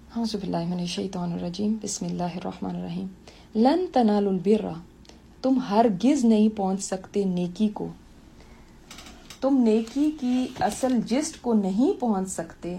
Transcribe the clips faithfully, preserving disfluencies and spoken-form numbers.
اعوذ باللہ من الشیطان الرجیم، بسم اللہ الرحمن الرحیم۔ لن تنالوا البر، تم ہرگز نہیں پہنچ سکتے نیکی کو، تم نیکی کی اصل جسٹ کو نہیں پہنچ سکتے،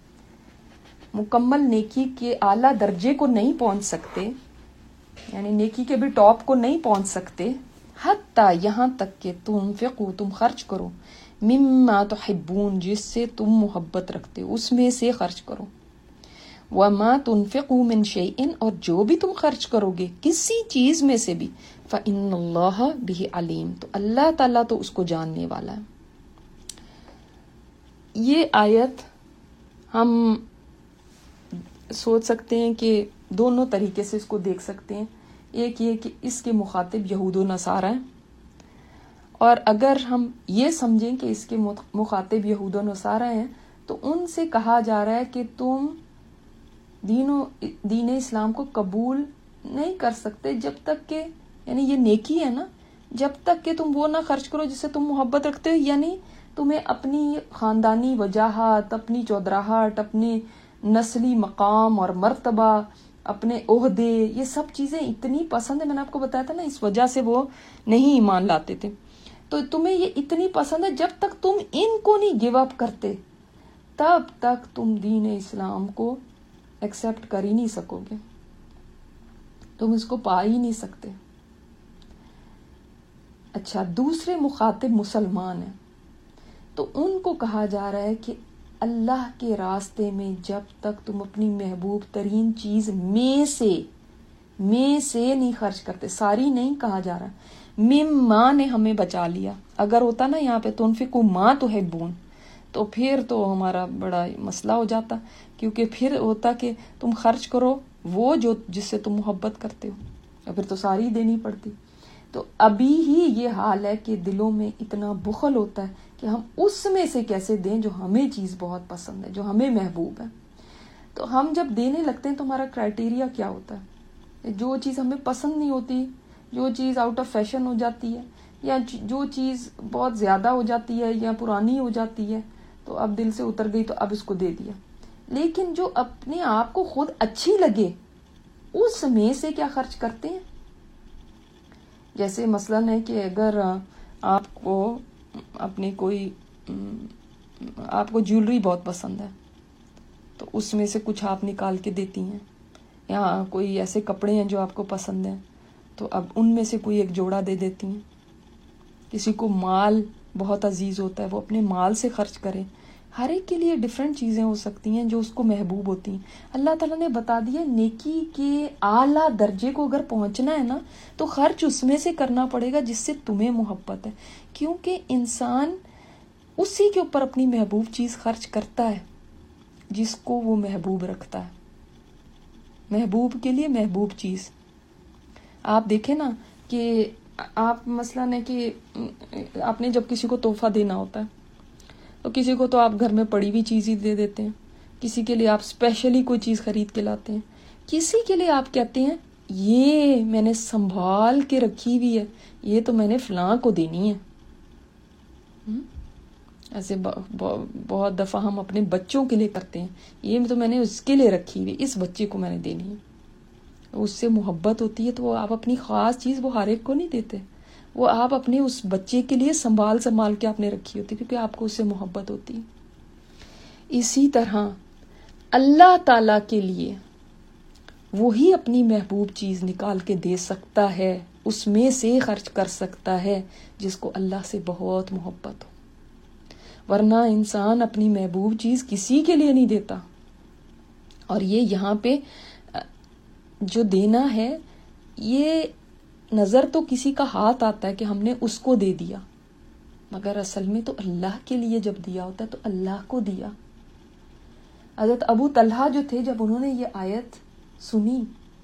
مکمل نیکی کے اعلیٰ درجے کو نہیں پہنچ سکتے، یعنی نیکی کے بھی ٹاپ کو نہیں پہنچ سکتے، حتیٰ یہاں تک کہ تنفقوا، تم خرچ کرو، مما تحبون، جس سے تم محبت رکھتے ہو اس میں سے خرچ کرو، وما تنفقوا من شیء، اور جو بھی تم خرچ کرو گے کسی چیز میں سے بھی، فإن اللہ بہ علیم، تو اللہ تعالیٰ تو اس کو جاننے والا ہے۔ یہ آیت ہم سوچ سکتے ہیں کہ دونوں طریقے سے اس کو دیکھ سکتے ہیں۔ ایک یہ کہ اس کے مخاطب یہود و نصارہ ہیں، اور اگر ہم یہ سمجھیں کہ اس کے مخاطب یہود و نصارہ ہیں تو ان سے کہا جا رہا ہے کہ تم دین و دین اسلام کو قبول نہیں کر سکتے جب تک کہ، یعنی یہ نیکی ہے نا، جب تک کہ تم وہ نہ خرچ کرو جس سے تم محبت رکھتے ہو، یعنی تمہیں اپنی خاندانی وجاہت، اپنی چودراہٹ، اپنی نسلی مقام اور مرتبہ، اپنے عہدے، یہ سب چیزیں اتنی پسند ہے، میں نے آپ کو بتایا تھا نا، اس وجہ سے وہ نہیں ایمان لاتے تھے، تو تمہیں یہ اتنی پسند ہے، جب تک تم ان کو نہیں گیو اپ کرتے تب تک تم دین اسلام کو ایکسیپٹ کر ہی نہیں سکو گے، تم اس کو پا ہی نہیں سکتے۔ اچھا، دوسرے مخاطب مسلمان ہیں، تو ان کو کہا جا رہا ہے کہ اللہ کے راستے میں جب تک تم اپنی محبوب ترین چیز میں سے میں سے نہیں خرچ کرتے، ساری نہیں کہا جا رہا، مما نے ہمیں بچا لیا، اگر ہوتا نا یہاں پہ تنفقوا ما تحبون تو پھر تو ہمارا بڑا مسئلہ ہو جاتا، کیونکہ پھر ہوتا کہ تم خرچ کرو وہ جو جس سے تم محبت کرتے ہو، اور پھر تو ساری دینی پڑتی۔ تو ابھی ہی یہ حال ہے کہ دلوں میں اتنا بخل ہوتا ہے کہ ہم اس میں سے کیسے دیں جو ہمیں چیز بہت پسند ہے، جو ہمیں محبوب ہے۔ تو ہم جب دینے لگتے ہیں تو ہمارا کرائٹیریا کیا ہوتا ہے؟ جو چیز ہمیں پسند نہیں ہوتی، جو چیز آؤٹ آف فیشن ہو جاتی ہے، یا جو چیز بہت زیادہ ہو جاتی ہے یا پرانی ہو جاتی ہے تو اب دل سے اتر گئی تو اب اس کو دے دیا۔ لیکن جو اپنے آپ کو خود اچھی لگے اس میں سے کیا خرچ کرتے ہیں؟ جیسے مثلاً ہے کہ اگر آپ کو اپنی کوئی آپ کو جیولری بہت پسند ہے تو اس میں سے کچھ آپ نکال کے دیتی ہیں، یا کوئی ایسے کپڑے ہیں جو آپ کو پسند ہیں تو اب ان میں سے کوئی ایک جوڑا دے دیتی ہیں۔ کسی کو مال بہت عزیز ہوتا ہے، وہ اپنے مال سے خرچ کرے۔ ہر ایک کے لیے ڈیفرنٹ چیزیں ہو سکتی ہیں جو اس کو محبوب ہوتی ہیں۔ اللہ تعالیٰ نے بتا دیا نیکی کے اعلیٰ درجے کو اگر پہنچنا ہے نا تو خرچ اس میں سے کرنا پڑے گا جس سے تمہیں محبت ہے، کیونکہ انسان اسی کے اوپر اپنی محبوب چیز خرچ کرتا ہے جس کو وہ محبوب رکھتا ہے۔ محبوب کے لیے محبوب چیز، آپ دیکھیں نا کہ آپ مثلاً ہے کہ آپ نے جب کسی کو تحفہ دینا ہوتا ہے تو کسی کو تو آپ گھر میں پڑی ہوئی چیز ہی دے دیتے ہیں، کسی کے لیے آپ اسپیشلی کوئی چیز خرید کے لاتے ہیں، کسی کے لیے آپ کہتے ہیں یہ میں نے سنبھال کے رکھی ہوئی ہے، یہ تو میں نے فلاں کو دینی ہے۔ ایسے بہت دفعہ ہم اپنے بچوں کے لیے کرتے ہیں، یہ تو میں نے اس کے لیے رکھی ہوئی، اس بچے کو میں نے دینی ہے۔ اس سے محبت ہوتی ہے تو وہ آپ اپنی خاص چیز وہ ہر ایک کو نہیں دیتے، وہ آپ اپنے اس بچے کے لیے سنبھال سنبھال کے آپ نے رکھی ہوتی کیونکہ آپ کو اس سے محبت ہوتی ہے۔ اسی طرح اللہ تعالیٰ کے لیے وہی اپنی محبوب چیز نکال کے دے سکتا ہے، اس میں سے خرچ کر سکتا ہے جس کو اللہ سے بہت محبت ہو، ورنہ انسان اپنی محبوب چیز کسی کے لیے نہیں دیتا۔ اور یہ یہاں پہ جو دینا ہے یہ نظر تو کسی کا ہاتھ آتا ہے کہ ہم نے اس کو دے دیا، مگر اصل میں تو اللہ کے لیے جب دیا ہوتا ہے تو اللہ کو دیا۔ حضرت ابو طلحہ جو تھے جب انہوں نے یہ آیت سنی،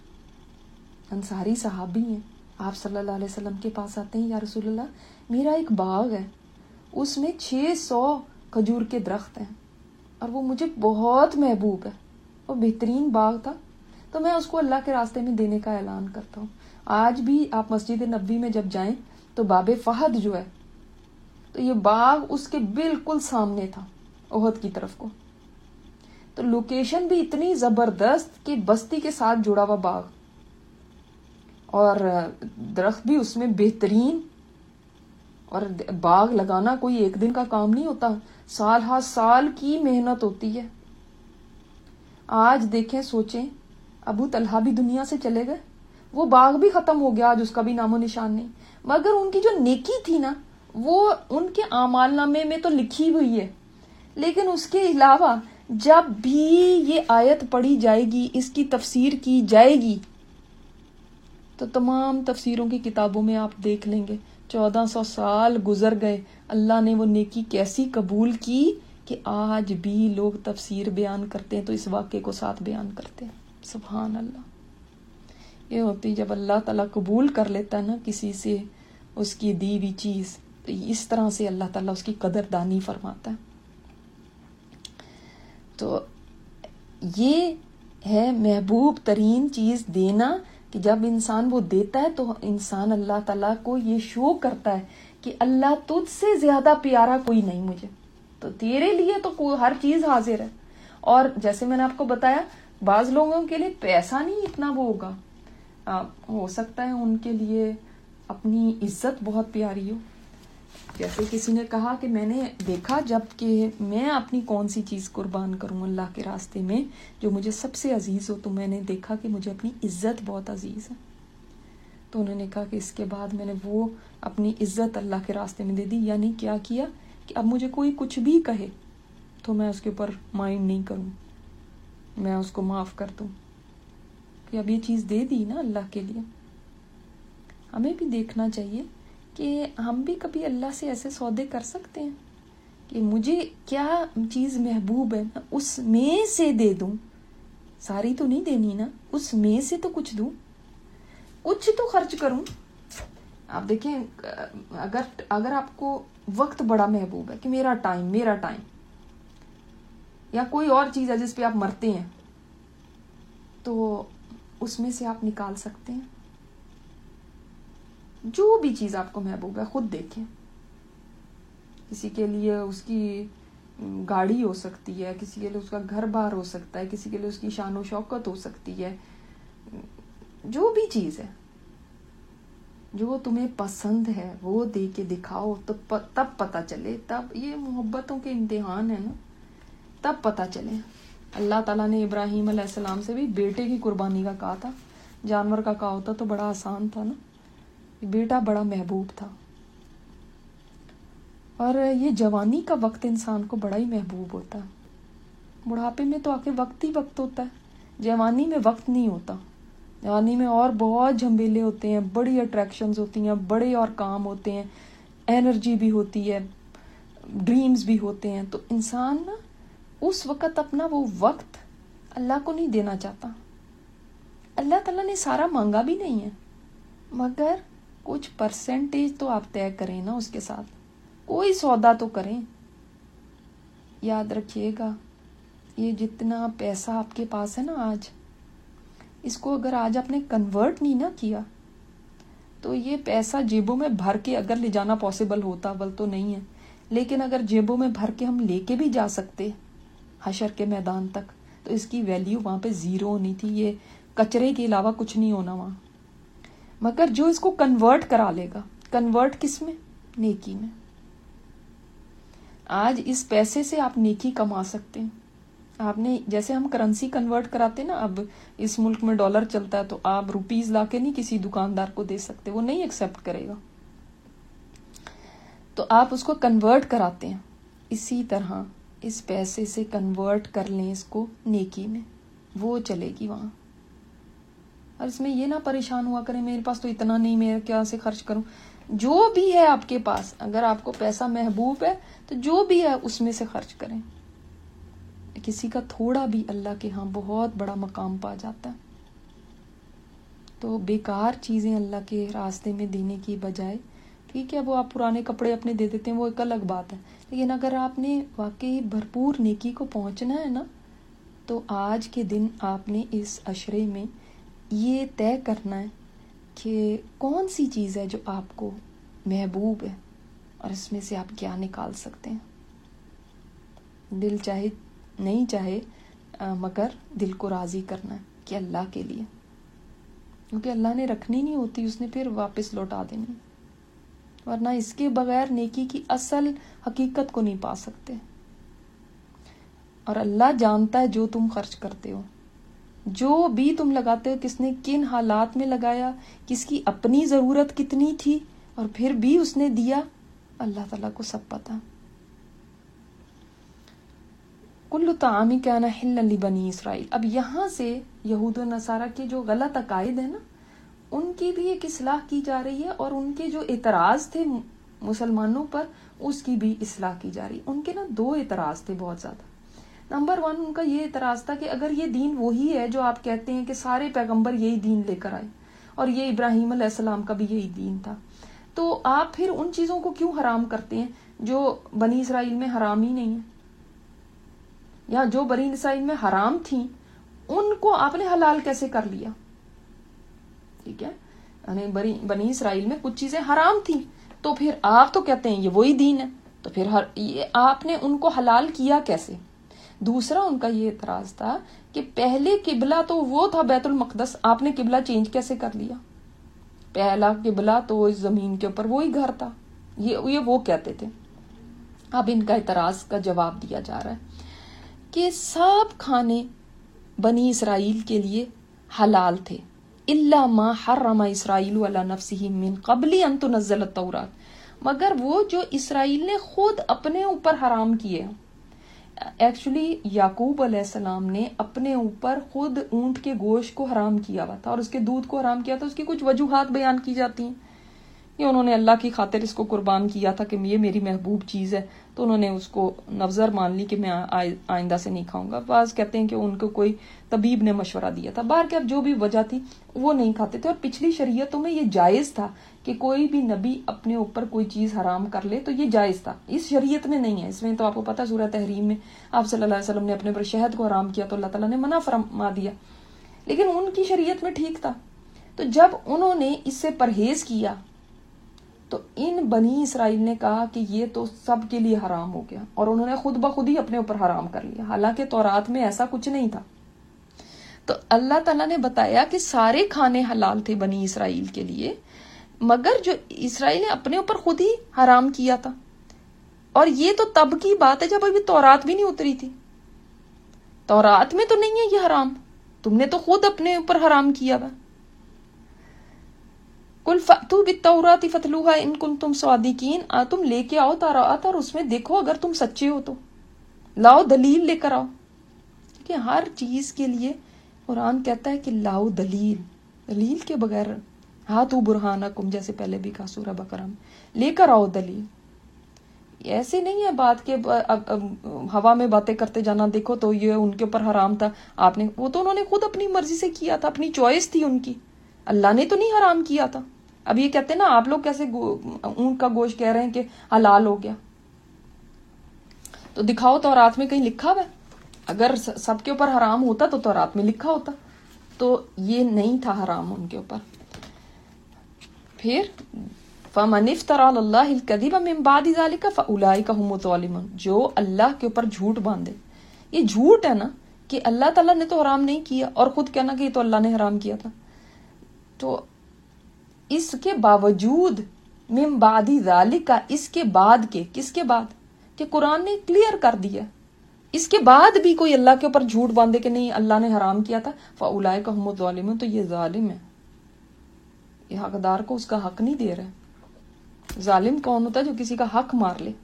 انصاری صحابی ہیں، آپ صلی اللہ علیہ وسلم کے پاس آتے ہیں، یا رسول اللہ میرا ایک باغ ہے، اس میں چھ سو کھجور کے درخت ہیں اور وہ مجھے بہت محبوب ہے، وہ بہترین باغ تھا، تو میں اس کو اللہ کے راستے میں دینے کا اعلان کرتا ہوں۔ آج بھی آپ مسجد نبوی میں جب جائیں تو باب فہد جو ہے تو یہ باغ اس کے بالکل سامنے تھا، احد کی طرف کو، تو لوکیشن بھی اتنی زبردست کہ بستی کے ساتھ جڑا ہوا باغ، اور درخت بھی اس میں بہترین. اور باغ لگانا کوئی ایک دن کا کام نہیں ہوتا، سال ہر سال کی محنت ہوتی ہے. آج دیکھیں، سوچیں، ابو طلحہ بھی دنیا سے چلے گئے، وہ باغ بھی ختم ہو گیا، آج اس کا بھی نام و نشان نہیں، مگر ان کی جو نیکی تھی نا وہ ان کے اعمال نامے میں تو لکھی ہوئی ہے. لیکن اس کے علاوہ جب بھی یہ آیت پڑھی جائے گی، اس کی تفسیر کی جائے گی، تو تمام تفسیروں کی کتابوں میں آپ دیکھ لیں گے چودہ سو سال گزر گئے، اللہ نے وہ نیکی کیسی قبول کی کہ آج بھی لوگ تفسیر بیان کرتے ہیں تو اس واقعے کو ساتھ بیان کرتے ہیں. سبحان اللہ. یہ ہوتی جب اللہ تعالیٰ قبول کر لیتا ہے نا کسی سے اس کی دی ہوئی چیز، تو اس طرح سے اللہ تعالیٰ اس کی قدردانی فرماتا ہے. تو یہ ہے محبوب ترین چیز دینا، کہ جب انسان وہ دیتا ہے تو انسان اللہ تعالیٰ کو یہ شو کرتا ہے کہ اللہ تجھ سے زیادہ پیارا کوئی نہیں مجھے، تو تیرے لیے تو ہر چیز حاضر ہے. اور جیسے میں نے آپ کو بتایا، بعض لوگوں کے لیے پیسہ نہیں اتنا وہ ہوگا، آ, ہو سکتا ہے ان کے لیے اپنی عزت بہت پیاری ہو. جیسے کسی نے کہا کہ میں نے دیکھا جب کہ میں اپنی کون سی چیز قربان کروں اللہ کے راستے میں جو مجھے سب سے عزیز ہو، تو میں نے دیکھا کہ مجھے اپنی عزت بہت عزیز ہے. تو انہوں نے کہا کہ اس کے بعد میں نے وہ اپنی عزت اللہ کے راستے میں دے دی. یعنی کیا کیا کہ اب مجھے کوئی کچھ بھی کہے تو میں اس کے اوپر مائنڈ نہیں کروں، میں اس کو معاف کر دوں کہ اب یہ چیز دے دی نا اللہ کے لیے. ہمیں بھی دیکھنا چاہیے کہ ہم بھی کبھی اللہ سے ایسے سودے کر سکتے ہیں کہ مجھے کیا چیز محبوب ہے اس میں سے دے دوں. ساری تو نہیں دینی نا، اس میں سے تو کچھ دوں، کچھ تو خرچ کروں. آپ دیکھیں، اگر اگر آپ کو وقت بڑا محبوب ہے کہ میرا ٹائم میرا ٹائم یا کوئی اور چیز ہے جس پہ آپ مرتے ہیں، تو اس میں سے آپ نکال سکتے ہیں. جو بھی چیز آپ کو محبوب ہے خود دیکھیں. کسی کے لیے اس کی گاڑی ہو سکتی ہے، کسی کے لیے اس کا گھر بار ہو سکتا ہے، کسی کے لیے اس کی شان و شوکت ہو سکتی ہے. جو بھی چیز ہے، جو تمہیں پسند ہے وہ دے کے دکھاؤ، تو تب پتہ چلے. تب یہ محبتوں کے امتحان ہے نا، تب پتہ چلے. اللہ تعالیٰ نے ابراہیم علیہ السلام سے بھی بیٹے کی قربانی کا کہا تھا. جانور کا کہا ہوتا تو بڑا آسان تھا نا، بیٹا بڑا محبوب تھا. اور یہ جوانی کا وقت انسان کو بڑا ہی محبوب ہوتا ہے. بڑھاپے میں تو آخر وقت ہی وقت ہوتا ہے، جوانی میں وقت نہیں ہوتا. جوانی میں اور بہت جھنبیلے ہوتے ہیں، بڑی اٹریکشنز ہوتی ہیں، بڑے اور کام ہوتے ہیں، انرجی بھی ہوتی ہے، ڈریمز بھی ہوتے ہیں. تو انسان نا اس وقت اپنا وہ وقت اللہ کو نہیں دینا چاہتا. اللہ تعالیٰ نے سارا مانگا بھی نہیں ہے، مگر کچھ پرسنٹیج تو آپ طے کریں نا، اس کے ساتھ کوئی سودا تو کریں. یاد رکھیے گا، یہ جتنا پیسہ آپ کے پاس ہے نا آج، اس کو اگر آج آپ نے کنورٹ نہیں نہ کیا تو یہ پیسہ جیبوں میں بھر کے اگر لے جانا پاسبل ہوتا، بل تو نہیں ہے، لیکن اگر جیبوں میں بھر کے ہم لے کے بھی جا سکتے حشر کے میدان تک، تو اس کی ویلیو وہاں پہ زیرو ہونی تھی. یہ کچرے کے علاوہ کچھ نہیں ہونا وہاں. مگر جو اس کو کنورٹ کرا لے گا، کنورٹ کس میں؟ نیکی میں. آج اس پیسے سے آپ نیکی کما سکتے ہیں. آپ نے جیسے ہم کرنسی کنورٹ کراتے نا، اب اس ملک میں ڈالر چلتا ہے، تو آپ روپیز لا کے نہیں کسی دکاندار کو دے سکتے، وہ نہیں ایکسپٹ کرے گا. تو آپ اس کو کنورٹ کراتے ہیں. اسی طرح اس پیسے سے کنورٹ کر لیں اس کو نیکی میں، وہ چلے گی وہاں. اور اس میں یہ نہ پریشان ہوا کریں میرے پاس تو اتنا نہیں، میں کیا سے خرچ کروں. جو بھی ہے آپ کے پاس، اگر آپ کو پیسہ محبوب ہے تو جو بھی ہے اس میں سے خرچ کریں. کسی کا تھوڑا بھی اللہ کے ہاں بہت بڑا مقام پا جاتا ہے. تو بیکار چیزیں اللہ کے راستے میں دینے کی بجائے، ٹھیک ہے وہ آپ پرانے کپڑے اپنے دے دیتے ہیں، وہ ایک الگ بات ہے، لیکن اگر آپ نے واقعی بھرپور نیکی کو پہنچنا ہے نا، تو آج کے دن آپ نے اس عشرے میں یہ طے کرنا ہے کہ کون سی چیز ہے جو آپ کو محبوب ہے اور اس میں سے آپ کیا نکال سکتے ہیں. دل چاہے نہیں چاہے مگر دل کو راضی کرنا ہے کہ اللہ کے لیے، کیونکہ اللہ نے رکھنی نہیں ہوتی، اس نے پھر واپس لوٹا دینی، ورنہ اس کے بغیر نیکی کی اصل حقیقت کو نہیں پا سکتے۔ اور اللہ جانتا ہے جو تم خرچ کرتے ہو، جو بھی تم لگاتے ہو، کس نے کن حالات میں لگایا، کس کی اپنی ضرورت کتنی تھی، اور پھر بھی اس نے دیا، اللہ تعالیٰ کو سب پتا۔ کل طعام کان حلا لبنی اسرائیل۔ اب یہاں سے یہود و نصارہ کے جو غلط عقائد ہیں نا، ان کی بھی ایک اصلاح کی جا رہی ہے، اور ان کے جو اعتراض تھے مسلمانوں پر، اس کی بھی اصلاح کی جا رہی ہے۔ ان کے نا دو اعتراض تھے بہت زیادہ۔ نمبر ون، ان کا یہ اعتراض تھا کہ اگر یہ دین وہی ہے جو آپ کہتے ہیں کہ سارے پیغمبر یہی دین لے کر آئے، اور یہ ابراہیم علیہ السلام کا بھی یہی دین تھا، تو آپ پھر ان چیزوں کو کیوں حرام کرتے ہیں جو بنی اسرائیل میں حرام ہی نہیں ہے، یا جو بنی اسرائیل میں حرام تھیں ان کو آپ نے حلال کیسے کر لیا؟ ٹھیک ہے، یعنی بنی اسرائیل میں کچھ چیزیں حرام تھیں، تو پھر آپ تو کہتے ہیں یہ وہی دین ہے، تو پھر ہر یہ آپ نے ان کو حلال کیا کیسے؟ دوسرا ان کا یہ اعتراض تھا کہ پہلے قبلہ تو وہ تھا بیت المقدس، آپ نے قبلہ چینج کیسے کر لیا؟ پہلا قبلہ تو اس زمین کے اوپر وہی گھر تھا، یہ یہ وہ کہتے تھے۔ اب ان کا اعتراض کا جواب دیا جا رہا ہے کہ سب کھانے بنی اسرائیل کے لیے حلال تھے، الا ما حرم اسرائیل علی نفسہ من قبل ان تنزل التوراۃ، مگر وہ جو اسرائیل نے خود اپنے اوپر حرام کیے۔ ایکچولی یعقوب علیہ السلام نے اپنے اوپر خود اونٹ کے گوشت کو حرام کیا ہوا تھا، اور اس کے دودھ کو حرام کیا تھا۔ اس کی کچھ وجوہات بیان کی جاتی ہیں، یہ انہوں نے اللہ کی خاطر اس کو قربان کیا تھا کہ یہ میری محبوب چیز ہے، تو انہوں نے اس کو نظر مان لی کہ میں آئندہ سے نہیں کھاؤں گا۔ بعض کہتے ہیں کہ ان کو کوئی طبیب نے مشورہ دیا تھا، باہر کے جو بھی وجہ تھی وہ نہیں کھاتے تھے۔ اور پچھلی شریعتوں میں یہ جائز تھا کہ کوئی بھی نبی اپنے اوپر کوئی چیز حرام کر لے تو یہ جائز تھا، اس شریعت میں نہیں ہے۔ اس میں تو آپ کو پتا سورہ تحریم میں آپ صلی اللہ علیہ وسلم نے اپنے پر شہد کو حرام کیا تو اللہ تعالیٰ نے منع فرما دیا، لیکن ان کی شریعت میں ٹھیک تھا۔ تو جب انہوں نے اس سے پرہیز کیا تو ان بنی اسرائیل نے کہا کہ یہ تو سب کے لیے حرام ہو گیا، اور انہوں نے خود بخود ہی اپنے اوپر حرام کر لیا، حالانکہ تورات میں ایسا کچھ نہیں تھا۔ تو اللہ تعالیٰ نے بتایا کہ سارے کھانے حلال تھے بنی اسرائیل کے لیے، مگر جو اسرائیل نے اپنے اوپر خود ہی حرام کیا تھا، اور یہ تو تب کی بات ہے جب ابھی تورات بھی نہیں اتری تھی۔ تورات میں تو نہیں ہے یہ حرام، تم نے تو خود اپنے اوپر حرام کیا ہوا۔ قل فأتوا بالتوراۃ فاتلوها ان کنتم صادقین، تم لے کے آؤ تورات اور اس میں دیکھو اگر تم سچے ہو تو، لاؤ دلیل لے کر آؤ۔ کہ ہر چیز کے لیے قرآن کہتا ہے کہ لاؤ دلیل، دلیل کے بغیر ہاتھو برہانکم، جیسے پہلے بھی کہا سورہ بقرہ میں، لے کر آؤ دلیل۔ ایسے نہیں ہے بات کہ ہوا میں باتیں کرتے جانا، دیکھو تو یہ ان کے اوپر حرام تھا، آپ نے، وہ تو انہوں نے خود اپنی مرضی سے کیا تھا، اپنی چوائس تھی ان کی، اللہ نے تو نہیں حرام کیا تھا۔ اب یہ کہتے ہیں نا آپ لوگ کیسے اونٹ کا گوشت کہہ رہے ہیں کہ حلال ہو گیا، تو دکھاؤ تورات میں کہیں لکھا ہوا ہے؟ اگر سب کے اوپر حرام ہوتا تو تورات میں لکھا ہوتا، تو یہ نہیں تھا حرام ان کے اوپر۔ پھر فَمَنِ افْتَرَى عَلَى اللَّهِ الْكَذِبَ مِن بَعْدِ ذَلِكَ فَأُولَٰئِكَ هُمُ الظَّالِمُونَ، جو اللہ کے اوپر جھوٹ باندھے، یہ جھوٹ ہے نا کہ اللہ تعالیٰ نے تو حرام نہیں کیا، اور خود کہنا کہ یہ تو اللہ نے حرام کیا تھا۔ تو اس کے باوجود من بعد ذالک، اس کے بعد کے، کس کے بعد کہ قرآن نے کلیئر کر دیا، اس کے بعد بھی کوئی اللہ کے اوپر جھوٹ باندھے کہ نہیں اللہ نے حرام کیا تھا، فاولئک هم الظالمون، تو یہ ظالم ہے، یہ حقدار کو اس کا حق نہیں دے رہا۔ ظالم کون ہوتا ہے؟ جو کسی کا حق مار لے،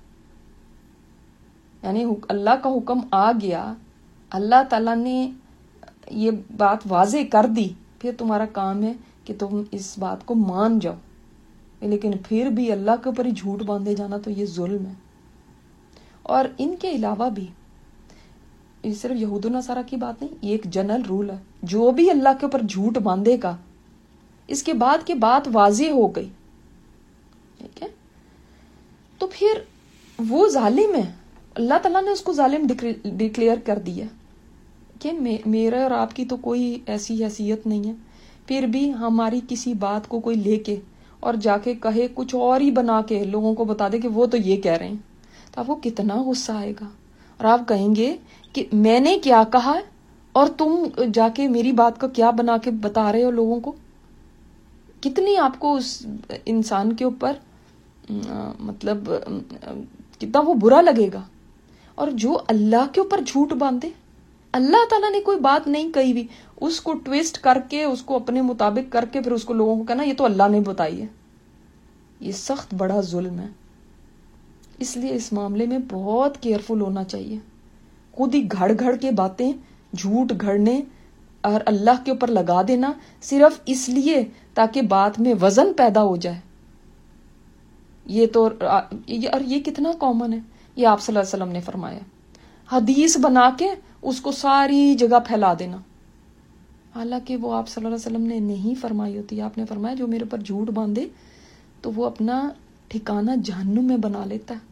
یعنی اللہ کا حکم آ گیا، اللہ تعالیٰ نے یہ بات واضح کر دی، پھر تمہارا کام ہے کہ تم اس بات کو مان جاؤ، لیکن پھر بھی اللہ کے اوپر ہی جھوٹ باندھے جانا تو یہ ظلم ہے۔ اور ان کے علاوہ بھی یہ صرف یہود و نصارہ کی بات نہیں، یہ ایک جنرل رول ہے، جو بھی اللہ کے اوپر جھوٹ باندھے گا، اس کے بعد کی بات واضح ہو گئی، ٹھیک ہے، تو پھر وہ ظالم ہے، اللہ تعالیٰ نے اس کو ظالم ڈکلیئر کر دیا کہ میرے اور آپ کی تو کوئی ایسی حیثیت نہیں ہے، پھر بھی ہماری کسی بات کو کوئی لے کے اور جا کے کہے کچھ اور ہی بنا کے لوگوں کو بتا دے کہ وہ تو یہ کہہ رہے ہیں، تو آپ کو کتنا غصہ آئے گا، اور آپ کہیں گے کہ میں نے کیا کہا ہے، اور تم جا کے میری بات کو کیا بنا کے بتا رہے ہو لوگوں کو. کتنی آپ کو اس انسان کے اوپر مطلب کتنا وہ برا لگے گا. اور جو اللہ کے اوپر جھوٹ باندھے، اللہ تعالیٰ نے کوئی بات نہیں کہی بھی، اس کو ٹویسٹ کر کے اس کو اپنے مطابق کر کے پھر اس کو لوگوں کو کہنا یہ تو اللہ نے بتائی ہے، یہ سخت بڑا ظلم ہے. اس لیے اس معاملے میں بہت کیئرفل ہونا چاہیے. خود ہی گھڑ گھڑ کے باتیں جھوٹ گھڑنے اور اللہ کے اوپر لگا دینا صرف اس لیے تاکہ بات میں وزن پیدا ہو جائے. یہ تو اور یہ کتنا کامن ہے. یہ آپ صلی اللہ علیہ وسلم نے فرمایا، حدیث بنا کے اس کو ساری جگہ پھیلا دینا، حالانکہ وہ آپ صلی اللہ علیہ وسلم نے نہیں فرمائی ہوتی. آپ نے فرمایا جو میرے پر جھوٹ باندھے تو وہ اپنا ٹھکانہ جہنم میں بنا لیتا ہے.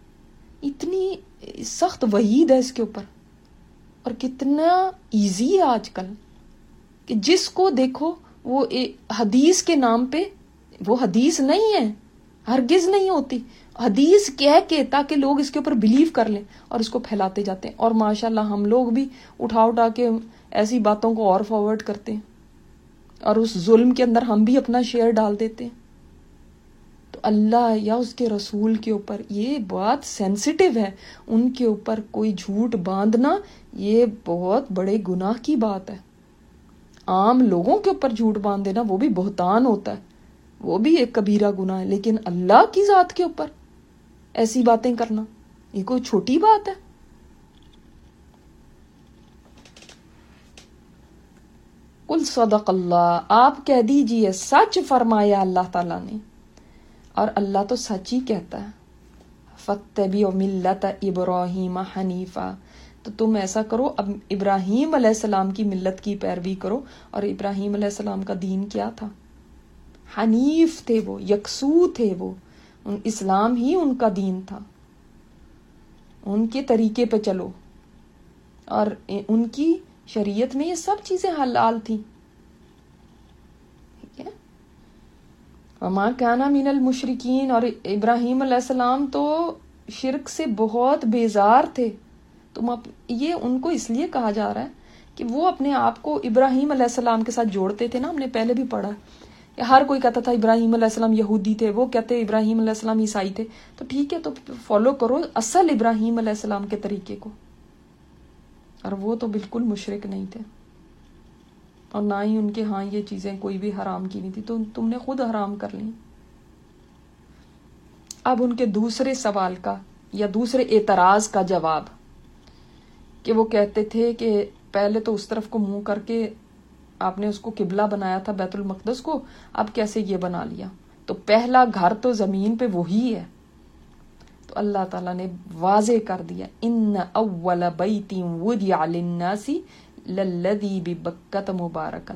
اتنی سخت وعید ہے اس کے اوپر. اور کتنا ایزی ہے آج کل کہ جس کو دیکھو وہ حدیث کے نام پہ، وہ حدیث نہیں ہے، ہرگز نہیں ہوتی، حدیث کہہ کے تاکہ لوگ اس کے اوپر بلیو کر لیں اور اس کو پھیلاتے جاتے ہیں. اور ماشاءاللہ ہم لوگ بھی اٹھا اٹھا کے ایسی باتوں کو اور فارورڈ کرتے ہیں اور اس ظلم کے اندر ہم بھی اپنا شیئر ڈال دیتے ہیں. تو اللہ یا اس کے رسول کے اوپر یہ بات سینسیٹیو ہے، ان کے اوپر کوئی جھوٹ باندھنا یہ بہت بڑے گناہ کی بات ہے. عام لوگوں کے اوپر جھوٹ باندھ دینا وہ بھی بہتان ہوتا ہے، وہ بھی ایک کبیرہ گناہ ہے. لیکن اللہ کی ذات کے اوپر ایسی باتیں کرنا یہ کوئی چھوٹی بات ہے. قل صدق اللہ، آپ کہہ دیجئے سچ فرمایا اللہ تعالیٰ نے، اور اللہ تو سچ ہی کہتا ہے. فَاتَّبِعُوا مِلَّةَ إِبْرَاهِيمَ حَنِيفًا، تو تم ایسا کرو، اب ابراہیم علیہ السلام کی ملت کی پیروی کرو. اور ابراہیم علیہ السلام کا دین کیا تھا؟ حنیف تھے، وہ یکسو تھے، وہ اسلام ہی ان کا دین تھا. ان کے طریقے پہ چلو، اور ان کی شریعت میں یہ سب چیزیں حلال تھیں. ٹھیک ہے. وما کان من المشرکین، اور ابراہیم علیہ السلام تو شرک سے بہت بیزار تھے. تم اب یہ ان کو اس لیے کہا جا رہا ہے کہ وہ اپنے آپ کو ابراہیم علیہ السلام کے ساتھ جوڑتے تھے نا. ہم نے پہلے بھی پڑھا، ہر کوئی کہتا تھا ابراہیم علیہ السلام یہودی تھے، وہ کہتے ابراہیم علیہ السلام عیسائی تھے. تو ٹھیک ہے، تو فالو کرو اصل ابراہیم علیہ السلام کے طریقے کو. اور وہ تو بالکل مشرک نہیں تھے، اور نہ ہی ان کے ہاں یہ چیزیں کوئی بھی حرام کی نہیں تھی، تو تم نے خود حرام کر لی. اب ان کے دوسرے سوال کا یا دوسرے اعتراض کا جواب، کہ وہ کہتے تھے کہ پہلے تو اس طرف کو منہ کر کے آپ نے اس کو قبلہ بنایا تھا بیت المقدس کو، اب کیسے یہ بنا لیا؟ تو پہلا گھر تو زمین پہ وہی ہے. تو اللہ تعالیٰ نے واضح کر دیا، ان اول بیت وضع للناس للذی ببکۃ مبارکا.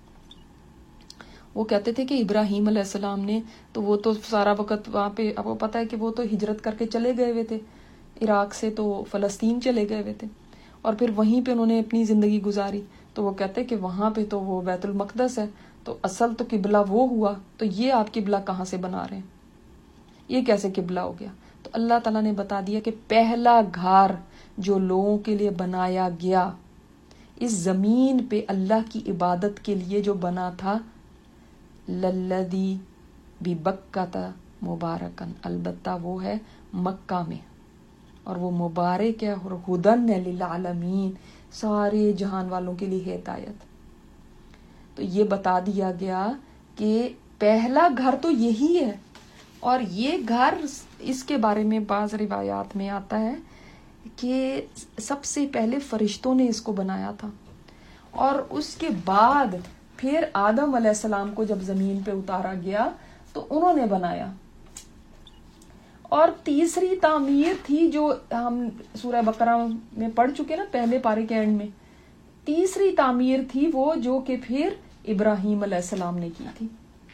وہ کہتے تھے کہ ابراہیم علیہ السلام نے تو وہ تو سارا وقت وہاں پہ، آپ کو پتا ہے کہ وہ تو ہجرت کر کے چلے گئے ہوئے تھے عراق سے، تو فلسطین چلے گئے ہوئے تھے، اور پھر وہیں پہ انہوں نے اپنی زندگی گزاری. تو وہ کہتے کہ وہاں پہ تو وہ بیت المقدس ہے، تو اصل تو قبلہ وہ ہوا، تو یہ آپ قبلہ کہاں سے بنا رہے ہیں؟ یہ کیسے قبلہ ہو گیا؟ تو اللہ تعالیٰ نے بتا دیا کہ پہلا گھر جو لوگوں کے لیے بنایا گیا اس زمین پہ اللہ کی عبادت کے لیے جو بنا تھا، للذی ببکۃ مبارکا، البتہ وہ ہے مکہ میں، اور وہ مبارک ہے اور ہدن للعالمین، سارے جہان والوں کے لیے ہدایت. تو یہ بتا دیا گیا کہ پہلا گھر تو یہی ہے. اور یہ گھر، اس کے بارے میں بعض روایات میں آتا ہے کہ سب سے پہلے فرشتوں نے اس کو بنایا تھا، اور اس کے بعد پھر آدم علیہ السلام کو جب زمین پہ اتارا گیا تو انہوں نے بنایا. اور تیسری تعمیر تھی جو ہم سورہ بقرہ میں پڑھ چکے نا پہلے پارے کے اینڈ میں، تیسری تعمیر تھی وہ جو کہ پھر ابراہیم علیہ السلام نے کی تھی.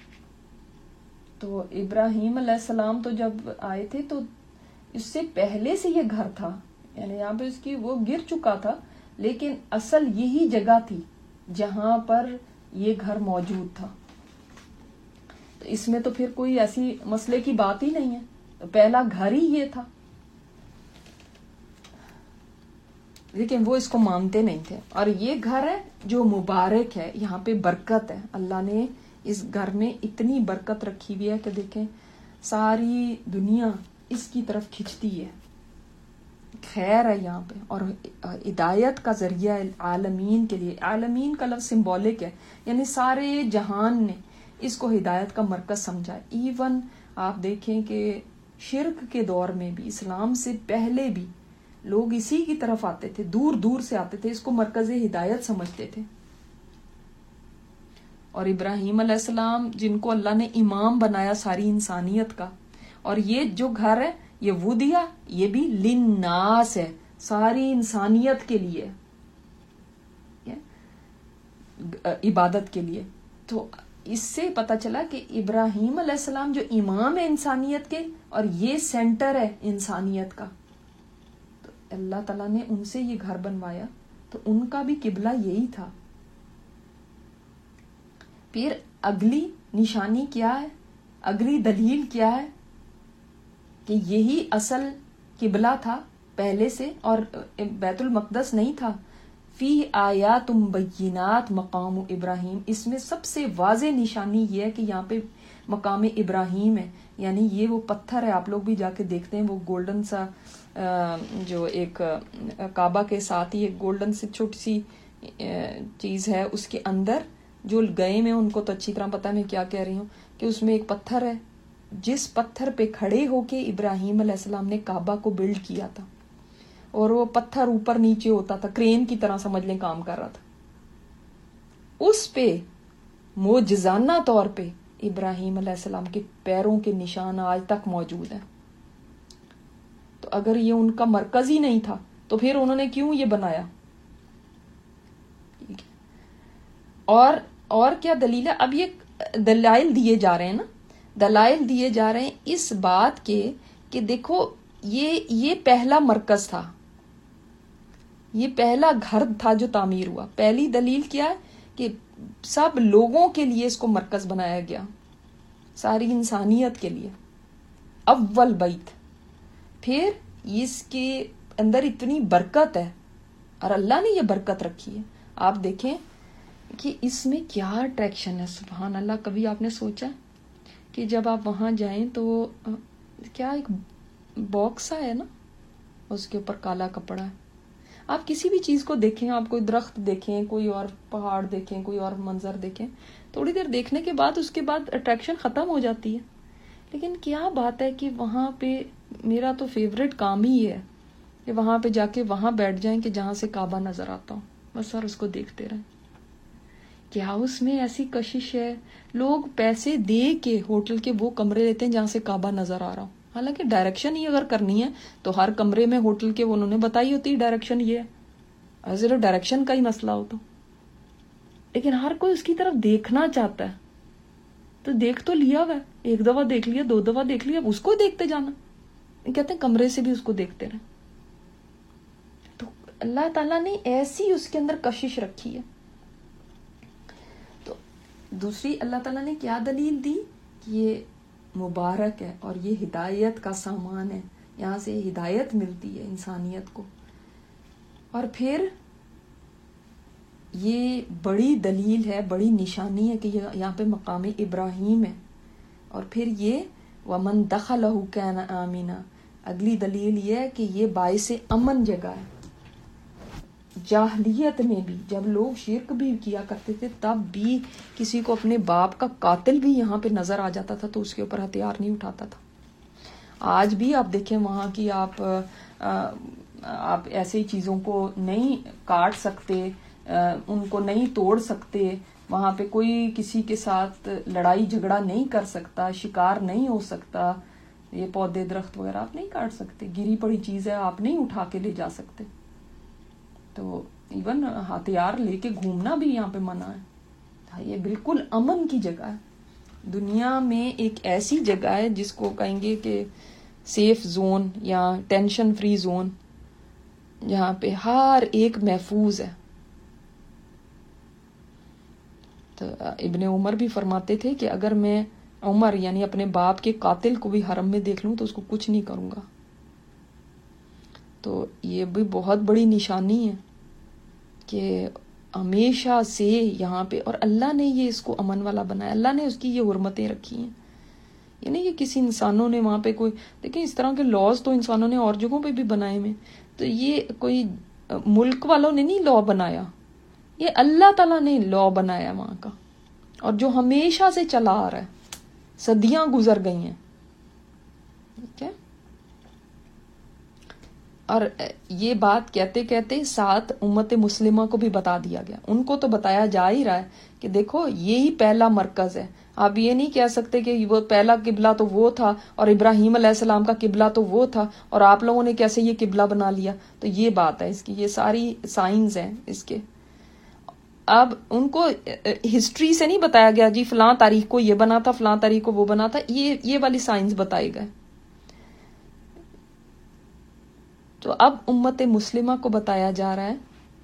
تو ابراہیم علیہ السلام تو جب آئے تھے تو اس سے پہلے سے یہ گھر تھا، یعنی یہاں پہ اس کی وہ گر چکا تھا، لیکن اصل یہی جگہ تھی جہاں پر یہ گھر موجود تھا. تو اس میں تو پھر کوئی ایسی مسئلے کی بات ہی نہیں ہے، پہلا گھر ہی یہ تھا. لیکن وہ اس کو مانتے نہیں تھے. اور یہ گھر ہے جو مبارک ہے, یہاں پہ برکت ہے. اللہ نے اس گھر میں اتنی برکت رکھی ہوئی ہے کہ دیکھیں ساری دنیا اس کی طرف کھنچتی ہے, خیر ہے یہاں پہ, اور ہدایت کا ذریعہ عالمین کے لیے. عالمین کا لفظ سمبولک ہے, یعنی سارے جہان نے اس کو ہدایت کا مرکز سمجھا. ایون آپ دیکھیں کہ شرک کے دور میں بھی, اسلام سے پہلے بھی لوگ اسی کی طرف آتے تھے, دور دور سے آتے تھے, اس کو مرکز ہدایت سمجھتے تھے. اور ابراہیم علیہ السلام جن کو اللہ نے امام بنایا ساری انسانیت کا, اور یہ جو گھر ہے یہ وہ دیا, یہ بھی للناس ہے, ساری انسانیت کے لیے, عبادت کے لیے. تو اس سے پتہ چلا کہ ابراہیم علیہ السلام جو امام ہے انسانیت کے, اور یہ سینٹر ہے انسانیت کا. تو اللہ تعالیٰ نے ان سے یہ گھر بنوایا, تو ان کا بھی قبلہ یہی تھا. پھر اگلی نشانی کیا ہے, اگلی دلیل کیا ہے کہ یہی اصل قبلہ تھا پہلے سے, اور بیت المقدس نہیں تھا. فی آیات بینات مقام ابراہیم, اس میں سب سے واضح نشانی یہ ہے کہ یہاں پہ مقام ابراہیم ہے, یعنی یہ وہ پتھر ہے, آپ لوگ بھی جا کے دیکھتے ہیں وہ گولڈن سا جو ایک کعبہ کے ساتھ ہی ایک گولڈن سی چھوٹی سی چیز ہے, اس کے اندر جو گئے میں ان کو تو اچھی طرح پتا ہے میں کیا کہہ رہی ہوں, کہ اس میں ایک پتھر ہے جس پتھر پہ کھڑے ہو کے ابراہیم علیہ السلام نے کعبہ کو بلڈ کیا تھا, اور وہ پتھر اوپر نیچے ہوتا تھا, کرین کی طرح سمجھ لیں کام کر رہا تھا. اس پہ معجزانہ طور پہ ابراہیم علیہ السلام کے پیروں کے نشان آج تک موجود ہیں. تو اگر یہ ان کا مرکز ہی نہیں تھا تو پھر انہوں نے کیوں یہ بنایا؟ اور اور کیا دلیل ہے؟ اب یہ دلائل دیے جا رہے ہیں نا, دلائل دیے جا رہے ہیں اس بات کے کہ دیکھو یہ یہ پہلا مرکز تھا, یہ پہلا گھر تھا جو تعمیر ہوا. پہلی دلیل کیا ہے کہ سب لوگوں کے لیے اس کو مرکز بنایا گیا, ساری انسانیت کے لیے, اول بیت. پھر اس کے اندر اتنی برکت ہے, اور اللہ نے یہ برکت رکھی ہے. آپ دیکھیں کہ اس میں کیا اٹریکشن ہے, سبحان اللہ. کبھی آپ نے سوچا کہ جب آپ وہاں جائیں تو کیا ایک باکس ہے نا, اس کے اوپر کالا کپڑا ہے. آپ کسی بھی چیز کو دیکھیں, آپ کوئی درخت دیکھیں, کوئی اور پہاڑ دیکھیں, کوئی اور منظر دیکھیں, تھوڑی دیر دیکھنے کے بعد اس کے بعد اٹریکشن ختم ہو جاتی ہے. لیکن کیا بات ہے کہ وہاں پہ میرا تو فیوریٹ کام ہی ہے کہ وہاں پہ جا کے وہاں بیٹھ جائیں کہ جہاں سے کعبہ نظر آتا ہوں بس, اور اس کو دیکھتے رہیں. کیا اس میں ایسی کشش ہے؟ لوگ پیسے دے کے ہوٹل کے وہ کمرے لیتے ہیں جہاں سے کعبہ نظر آ رہا ہو, حالانکہ ڈائریکشن ہی اگر کرنی ہے تو ہر کمرے میں ہوٹل کے انہوں نے بتائی ہوتی ڈائریکشن یہ ہے, صرف ڈائریکشن کا ہی مسئلہ ہو تو. لیکن ہر کوئی اس کی طرف دیکھنا چاہتا ہے, تو دیکھ تو لیا ہوا, ایک دفعہ دیکھ لیا, دو دفعہ دیکھ لیا, اس کو دیکھتے جانا. کہتے ہیں کمرے سے بھی اس کو دیکھتے رہیں. تو اللہ تعالیٰ نے ایسی اس کے اندر کشش رکھی ہے. تو دوسری اللہ تعالیٰ نے کیا دلیل دی کہ یہ مبارک ہے اور یہ ہدایت کا سامان ہے, یہاں سے ہدایت ملتی ہے انسانیت کو. اور پھر یہ بڑی دلیل ہے, بڑی نشانی ہے کہ یہاں پہ مقام ابراہیم ہے. اور پھر یہ ومن دخلہ کان آمنا, اگلی دلیل یہ ہے کہ یہ باعث امن جگہ ہے. جاہلیت میں بھی جب لوگ شرک بھی کیا کرتے تھے تب بھی کسی کو اپنے باپ کا قاتل بھی یہاں پہ نظر آ جاتا تھا تو اس کے اوپر ہتھیار نہیں اٹھاتا تھا. آج بھی آپ دیکھیں وہاں کی آپ آپ ایسی چیزوں کو نہیں کاٹ سکتے, ان کو نہیں توڑ سکتے, وہاں پہ کوئی کسی کے ساتھ لڑائی جھگڑا نہیں کر سکتا, شکار نہیں ہو سکتا, یہ پودے درخت وغیرہ آپ نہیں کاٹ سکتے, گری پڑی چیز ہے آپ نہیں اٹھا کے لے جا سکتے. تو ایون ہتھیار لے کے گھومنا بھی یہاں پہ منع ہے. یہ بالکل امن کی جگہ ہے. دنیا میں ایک ایسی جگہ ہے جس کو کہیں گے کہ سیف زون یا ٹینشن فری زون, جہاں پہ ہر ایک محفوظ ہے. تو ابن عمر بھی فرماتے تھے کہ اگر میں عمر یعنی اپنے باپ کے قاتل کو بھی حرم میں دیکھ لوں تو اس کو کچھ نہیں کروں گا. تو یہ بھی بہت بڑی نشانی ہے کہ ہمیشہ سے یہاں پہ، اور اللہ نے یہ اس کو امن والا بنایا، اللہ نے اس کی یہ حرمتیں رکھی ہیں. یہ نہیں کہ کسی انسانوں نے وہاں پہ کوئی، دیکھیں اس طرح کے لاز تو انسانوں نے اور جگہوں پہ بھی بنائے ہوئے، تو یہ کوئی ملک والوں نے نہیں لا بنایا، یہ اللہ تعالیٰ نے لا بنایا وہاں کا، اور جو ہمیشہ سے چلا آ رہا ہے، صدیاں گزر گئی ہیں. ٹھیک ہے. اور یہ بات کہتے کہتے ساتھ امت مسلمہ کو بھی بتا دیا گیا. ان کو تو بتایا جا ہی رہا ہے کہ دیکھو یہی پہلا مرکز ہے. آپ یہ نہیں کہہ سکتے کہ وہ پہلا قبلہ تو وہ تھا اور ابراہیم علیہ السلام کا قبلہ تو وہ تھا اور آپ لوگوں نے کیسے یہ قبلہ بنا لیا. تو یہ بات ہے اس کی، یہ ساری سائنس ہیں اس کے. اب ان کو ہسٹری سے نہیں بتایا گیا جی فلاں تاریخ کو یہ بنا تھا، فلاں تاریخ کو وہ بنا تھا، یہ یہ والی سائنس بتائی گئے. تو اب امت مسلمہ کو بتایا جا رہا ہے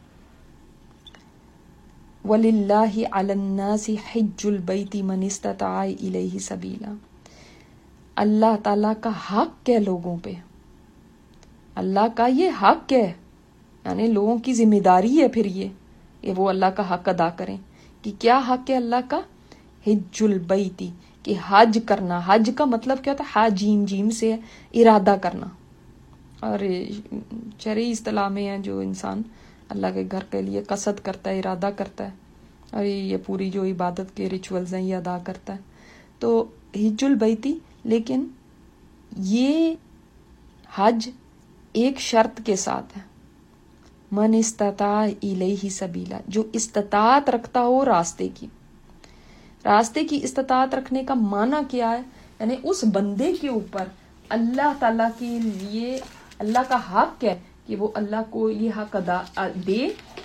وَلِلَّهِ عَلَى النَّاسِ حِجُّ الْبَيْتِ مَنِ اسْتَطَاعَ إِلَيْهِ سَبِيلًا. اللہ تعالیٰ کا حق ہے لوگوں پہ، اللہ کا یہ حق ہے، یعنی لوگوں کی ذمہ داری ہے پھر یہ کہ وہ اللہ کا حق ادا کریں. کہ کیا حق ہے اللہ کا؟ حج البیت، کہ حج کرنا. حج کا مطلب کیا ہوتا ہے؟ حا جیم جیم سے ہے، ارادہ کرنا. اور شرعی اصطلاح میں ہے جو انسان اللہ کے گھر کے لیے قصد کرتا ہے، ارادہ کرتا ہے، اور یہ پوری جو عبادت کے ریچولز ہیں یہ ادا کرتا ہے. تو حج البیتی، لیکن یہ حج ایک شرط کے ساتھ ہے، من استطاع الیہ سبیلا، جو استطاعت رکھتا ہو راستے کی. راستے کی استطاعت رکھنے کا معنی کیا ہے؟ یعنی اس بندے کے اوپر اللہ تعالیٰ کے لیے اللہ کا حق ہے کہ وہ اللہ کو یہ حق ادا دے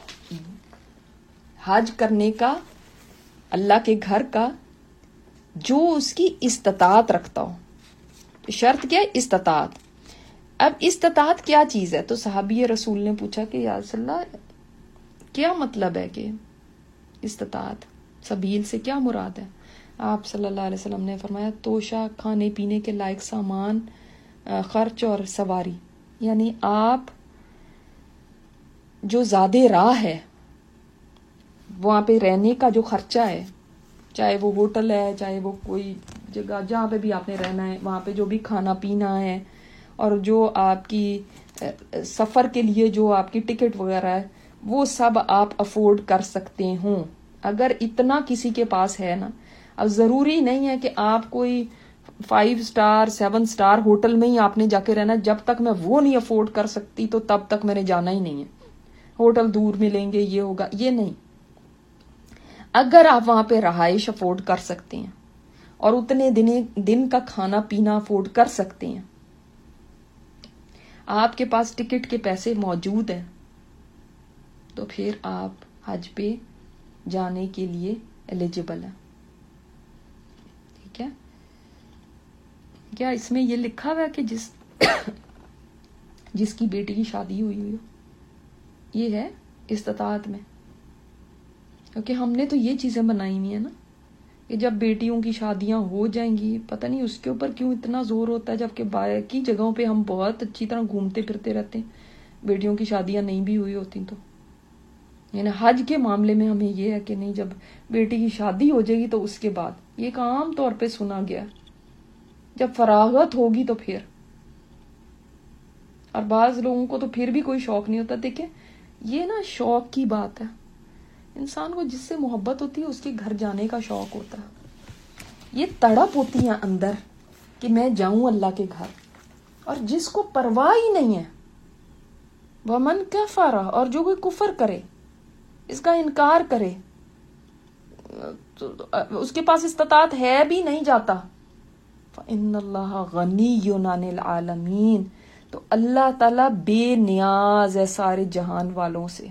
حج کرنے کا، اللہ کے گھر کا، جو اس کی استطاعت رکھتا ہو. شرط کیا ہے؟ استطاعت. اب استطاعت کیا چیز ہے؟ تو صحابی رسول نے پوچھا کہ یا رسول اللہ کیا مطلب ہے کہ استطاعت، سبیل سے کیا مراد ہے؟ آپ صلی اللہ علیہ وسلم نے فرمایا توشہ، کھانے پینے کے لائق سامان، خرچ اور سواری. یعنی آپ جو زیادہ راہ ہے، وہاں پہ رہنے کا جو خرچہ ہے، چاہے وہ ہوٹل ہے، چاہے وہ کوئی جگہ جہاں پہ بھی آپ نے رہنا ہے، وہاں پہ جو بھی کھانا پینا ہے، اور جو آپ کی سفر کے لیے جو آپ کی ٹکٹ وغیرہ ہے، وہ سب آپ افورڈ کر سکتے ہوں اگر اتنا کسی کے پاس ہے نا. اب ضروری نہیں ہے کہ آپ کوئی five star seven star hotel میں ہی آپ نے جا کے رہنا. جب تک میں وہ نہیں افورڈ کر سکتی تو تب تک میں نے جانا ہی نہیں ہے. ہوٹل دور ملیں گے، یہ ہوگا، یہ نہیں. اگر آپ وہاں پہ رہائش افورڈ کر سکتے ہیں اور اتنے دن دن کا کھانا پینا افورڈ کر سکتے ہیں، آپ کے پاس ٹکٹ کے پیسے موجود ہیں، تو پھر آپ حج پہ جانے کے لیے ایلیجیبل ہیں. ٹھیک ہے. کیا اس میں یہ لکھا ہوا ہے کہ جس جس کی بیٹی کی شادی ہوئی ہوئی ہو؟ یہ ہے استطاعت میں، کیونکہ ہم نے تو یہ چیزیں بنائی ہوئی ہیں نا کہ جب بیٹیوں کی شادیاں ہو جائیں گی، پتہ نہیں اس کے اوپر کیوں اتنا زور ہوتا ہے، جبکہ باقی جگہوں پہ ہم بہت اچھی طرح گھومتے پھرتے رہتے ہیں، بیٹیوں کی شادیاں نہیں بھی ہوئی ہوتی. تو یعنی حج کے معاملے میں ہمیں یہ ہے کہ نہیں، جب بیٹی کی شادی ہو جائے گی تو اس کے بعد، یہ ایک عام طور پہ سنا گیا، جب فراغت ہوگی تو پھر. اور بعض لوگوں کو تو پھر بھی کوئی شوق نہیں ہوتا. دیکھیں یہ نا شوق کی بات ہے، انسان کو جس سے محبت ہوتی ہے اس کے گھر جانے کا شوق ہوتا ہے. یہ تڑپ ہوتی ہے اندر کہ میں جاؤں اللہ کے گھر. اور جس کو پرواہ ہی نہیں ہے، ومن کفر، اور جو کوئی کفر کرے، اس کا انکار کرے، اس کے پاس استطاعت ہے بھی نہیں جاتا، فإن اللہ غنی عن العالمین، تو اللہ تعالیٰ بے نیاز ہے سارے جہان والوں سے.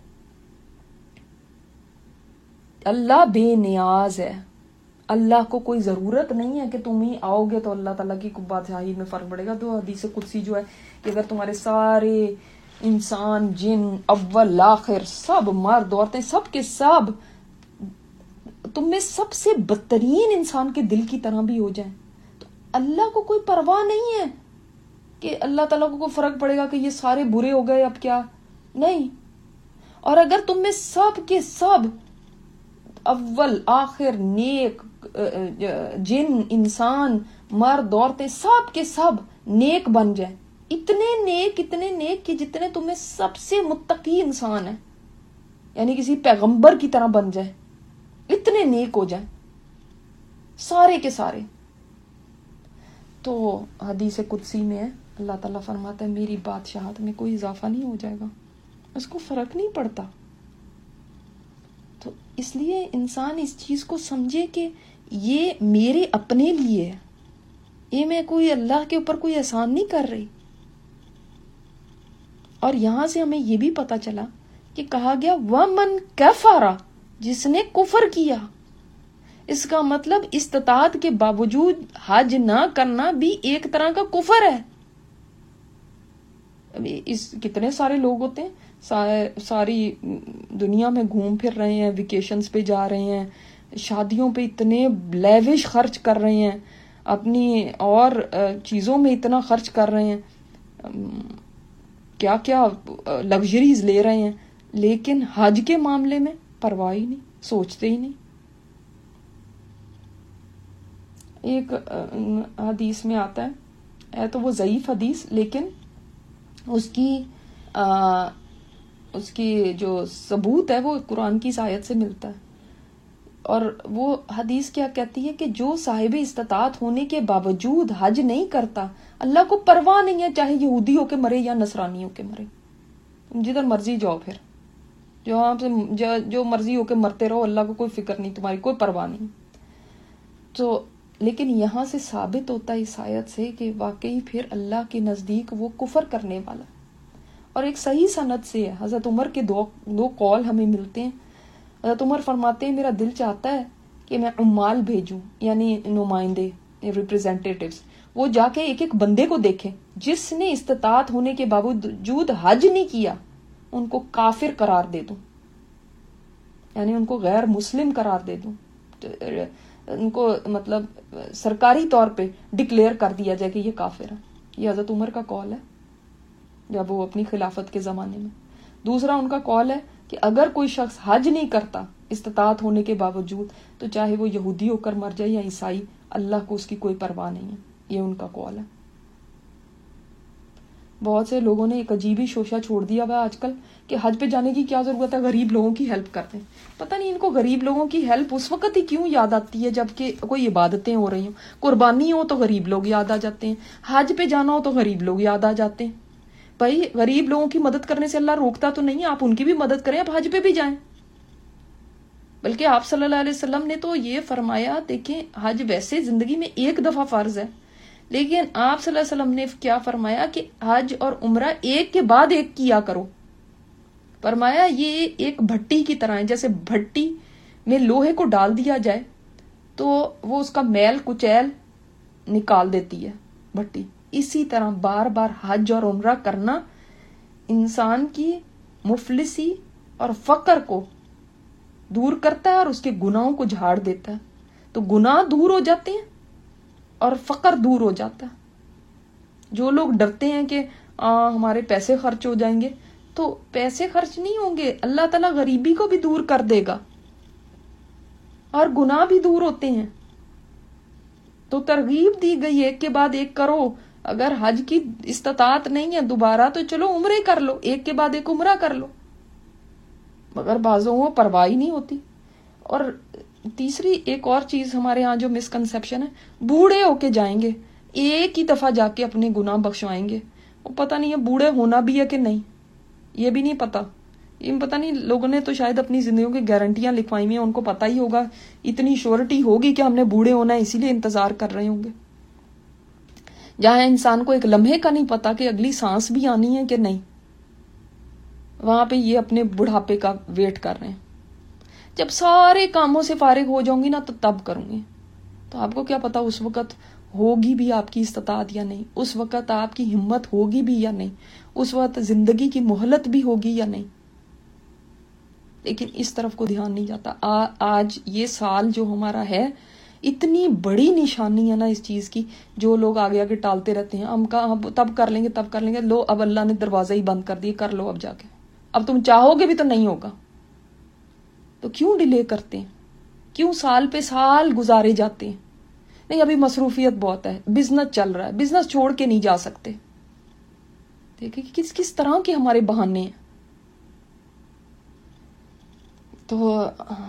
اللہ بے نیاز ہے، اللہ کو کوئی ضرورت نہیں ہے کہ تم ہی آؤ گے تو اللہ تعالیٰ کی بادشاہی میں فرق پڑے گا. تو حدیث قدسی جو ہے کہ اگر تمہارے سارے انسان، جن، اول آخر، سب مرد عورتیں، سب کے سب تم میں سب سے بدترین انسان کے دل کی طرح بھی ہو جائیں، تو اللہ کو کوئی پرواہ نہیں ہے کہ اللہ تعالیٰ کو کوئی فرق پڑے گا کہ یہ سارے برے ہو گئے اب کیا نہیں. اور اگر تم میں سب کے سب اول آخر نیک جن انسان مرد عورتیں سب کے سب نیک بن جائیں, اتنے نیک اتنے نیک کہ جتنے تم میں سب سے متقی انسان ہیں, یعنی کسی پیغمبر کی طرح بن جائے, اتنے نیک ہو جائیں سارے کے سارے, تو حدیث قدسی میں ہے اللہ تعالیٰ فرماتا ہے میری بادشاہت میں کوئی اضافہ نہیں ہو جائے گا, اس کو فرق نہیں پڑتا. تو اس لیے انسان اس چیز کو سمجھے کہ یہ میرے اپنے لیے ہے, یہ میں کوئی اللہ کے اوپر کوئی احسان نہیں کر رہی. اور یہاں سے ہمیں یہ بھی پتا چلا کہ کہا گیا وَمَنْ كَفَرَ, جس نے کفر کیا. اس کا مطلب استطاعت کے باوجود حج نہ کرنا بھی ایک طرح کا کفر ہے. ابھی اس کتنے سارے لوگ ہوتے ہیں ساری دنیا میں گھوم پھر رہے ہیں, ویکیشنز پہ جا رہے ہیں, شادیوں پہ اتنے لیوش خرچ کر رہے ہیں, اپنی اور چیزوں میں اتنا خرچ کر رہے ہیں, کیا کیا لگژریز لے رہے ہیں, لیکن حج کے معاملے میں پرواہ ہی نہیں, سوچتے ہی نہیں. ایک حدیث میں آتا ہے, ہے تو وہ ضعیف حدیث, لیکن اس کی آ, اس کی جو ثبوت ہے وہ قرآن کی آیت سے ملتا ہے. اور وہ حدیث کیا کہتی ہے کہ جو صاحب استطاعت ہونے کے باوجود حج نہیں کرتا, اللہ کو پرواہ نہیں ہے چاہے یہودی ہو کے مرے یا نصرانی ہو کے مرے, تم جدھر مرضی جاؤ, پھر جو آپ سے جو, جو مرضی ہو کے مرتے رہو, اللہ کو کوئی فکر نہیں, تمہاری کوئی پرواہ نہیں. تو لیکن یہاں سے ثابت ہوتا ہے اس آیت سے کہ واقعی پھر اللہ کے نزدیک وہ کفر کرنے والا. اور ایک صحیح سند سے ہے, حضرت عمر کے دو دو قول ہمیں ملتے ہیں. حضرت عمر فرماتے ہیں میرا دل چاہتا ہے کہ میں عمال بھیجوں, یعنی نمائندے, ریپریزنٹیٹیوز, وہ جا کے ایک ایک بندے کو دیکھیں جس نے استطاعت ہونے کے باوجود حج نہیں کیا, ان کو کافر قرار دے دوں, یعنی ان کو غیر مسلم قرار دے دوں, ان کو مطلب سرکاری طور پہ ڈکلیئر کر دیا جائے کہ یہ کافر ہے. یہ حضرت عمر کا قول ہے جب وہ اپنی خلافت کے زمانے میں. دوسرا ان کا قول ہے کہ اگر کوئی شخص حج نہیں کرتا استطاعت ہونے کے باوجود, تو چاہے وہ یہودی ہو کر مر جائے یا عیسائی, اللہ کو اس کی کوئی پرواہ نہیں ہے. یہ ان کا قول ہے. بہت سے لوگوں نے ایک عجیب ہی شوشہ چھوڑ دیا ہوا آج کل کہ حج پہ جانے کی کیا ضرورت ہے, غریب لوگوں کی ہیلپ کرتے ہیں. پتہ نہیں ان کو غریب لوگوں کی ہیلپ اس وقت ہی کیوں یاد آتی ہے جب کہ کوئی عبادتیں ہو رہی ہوں, قربانی ہو تو غریب لوگ یاد آ جاتے ہیں, حج پہ جانا ہو تو غریب لوگ یاد آ جاتے ہیں. بھائی غریب لوگوں کی مدد کرنے سے اللہ روکتا تو نہیں, آپ ان کی بھی مدد کریں, آپ حج پہ بھی جائیں. بلکہ آپ صلی اللہ علیہ وسلم نے تو یہ فرمایا, دیکھیں حج ویسے زندگی میں ایک دفعہ فرض ہے, لیکن آپ صلی اللہ علیہ وسلم نے کیا فرمایا کہ حج اور عمرہ ایک کے بعد ایک کیا کرو. فرمایا یہ ایک بھٹی کی طرح ہے, جیسے بھٹی میں لوہے کو ڈال دیا جائے تو وہ اس کا میل کچیل نکال دیتی ہے بھٹی, اسی طرح بار بار حج اور عمرہ کرنا انسان کی مفلسی اور فقر کو دور کرتا ہے اور اس کے گناہوں کو جھاڑ دیتا ہے. تو گناہ دور ہو جاتے ہیں اور فقر دور ہو جاتا ہے. جو لوگ ڈرتے ہیں کہ آ, ہمارے پیسے خرچ ہو جائیں گے, تو پیسے خرچ نہیں ہوں گے, اللہ تعالیٰ غریبی کو بھی دور کر دے گا اور گناہ بھی دور ہوتے ہیں. تو ترغیب دی گئی ایک کے بعد ایک کرو. اگر حج کی استطاعت نہیں ہے دوبارہ تو چلو عمرے کر لو, ایک کے بعد ایک عمرہ کر لو, مگر بعضوں کو پرواہ نہیں ہوتی. اور تیسری ایک اور چیز ہمارے ہاں جو مسکنسیپشن ہے, بوڑھے ہو کے جائیں گے, ایک ہی دفعہ جا کے اپنے گناہ بخشوائیں گے. وہ پتہ نہیں ہے بوڑھے ہونا بھی ہے کہ نہیں, یہ بھی نہیں پتا. یہ پتہ نہیں, لوگوں نے تو شاید اپنی زندگیوں کی گارنٹیاں لکھوائی ہوئی ہیں, ان کو پتہ ہی ہوگا, اتنی شیورٹی ہوگی کہ ہم نے بوڑھے ہونا ہے اسی لیے انتظار کر رہے ہوں گے. جہاں انسان کو ایک لمحے کا نہیں پتا کہ اگلی سانس بھی آنی ہے کہ نہیں, وہاں پہ یہ اپنے بڑھاپے کا ویٹ کر رہے ہیں. جب سارے کاموں سے فارغ ہو جاؤں گی نا تو تب کروں گی. تو آپ کو کیا پتا اس وقت ہوگی بھی آپ کی استطاعت یا نہیں, اس وقت آپ کی ہمت ہوگی بھی یا نہیں, اس وقت زندگی کی مہلت بھی ہوگی یا نہیں. لیکن اس طرف کو دھیان نہیں جاتا. آ, آج یہ سال جو ہمارا ہے, اتنی بڑی نشانی ہے نا اس چیز کی، جو لوگ آگے آگے ٹالتے رہتے ہیں، ہم کہاں تب کر لیں گے تب کر لیں گے، لو اب اللہ نے دروازہ ہی بند کر دیے، کر لو اب جا کے، اب تم چاہو گے بھی تو نہیں ہوگا. تو کیوں ڈیلے کرتے ہیں؟ کیوں سال پہ سال گزارے جاتے ہیں؟ نہیں ابھی مصروفیت بہت ہے، بزنس چل رہا ہے، بزنس چھوڑ کے نہیں جا سکتے. دیکھیں کہ کس کس طرح کے ہمارے بہانے ہیں. تو